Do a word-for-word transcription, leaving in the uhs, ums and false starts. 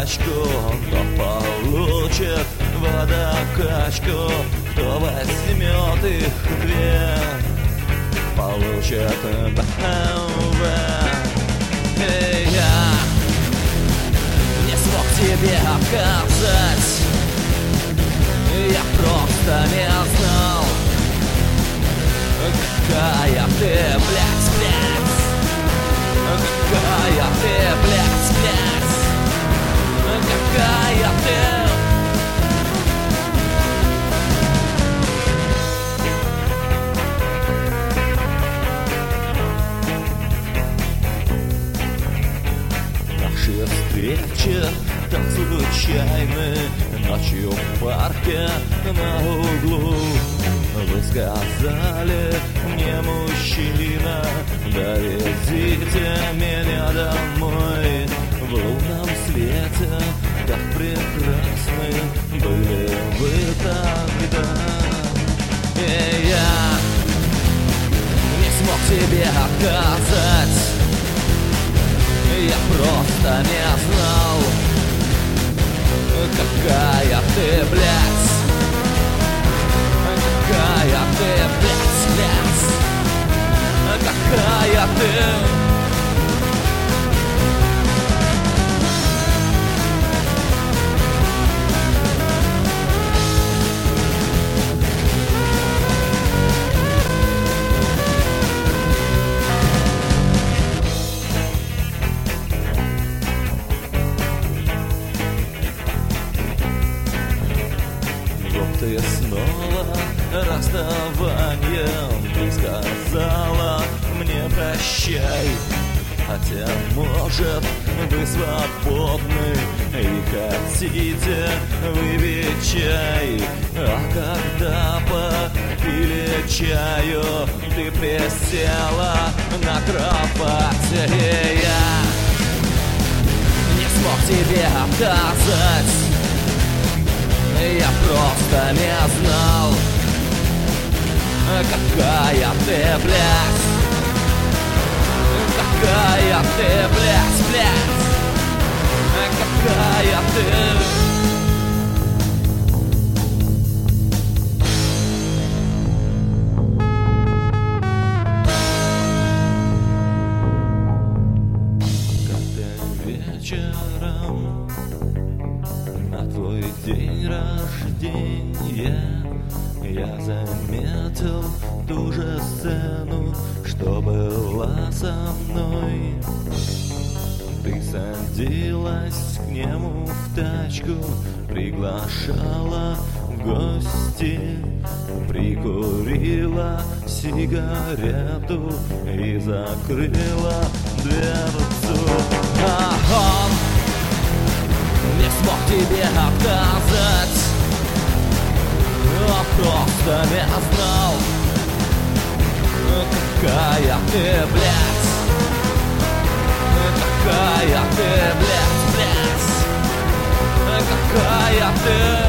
тачку, кто получит водокачку, кто возьмет их две, получит бэ эм вэ. И я не смог тебе отказать, я просто не знал, какая ты, блядь, блядь, какая ты, блядь, блядь, какая ты. Наши встречи так случайны, ночью в парке на углу. Вы сказали мне, мужчина, довезите меня домой. В лунном свете, как прекрасны были вы тогда. И я не смог тебе отказать, я просто не знал, какая ты, блядь, какая ты, блядь, блядь, какая ты. Ты снова расставанием, ты сказала мне прощай. Хотя, может, вы свободны и хотите выпить чай. А когда попили чаю, ты присела на кровати, и я не смог тебе отказать. Я просто не знал, какая ты, блядь, какая ты, блядь, блядь, какая ты. Как-то вечером на твой день рождения я заметил ту же сцену, что была со мной. Ты садилась к нему в тачку, приглашала в гости, прикурила сигарету и закрыла дверцу. А он не смог тебе отказать, он просто не знал, какая ты, блядь, какая ты, блядь, блядь, какая ты.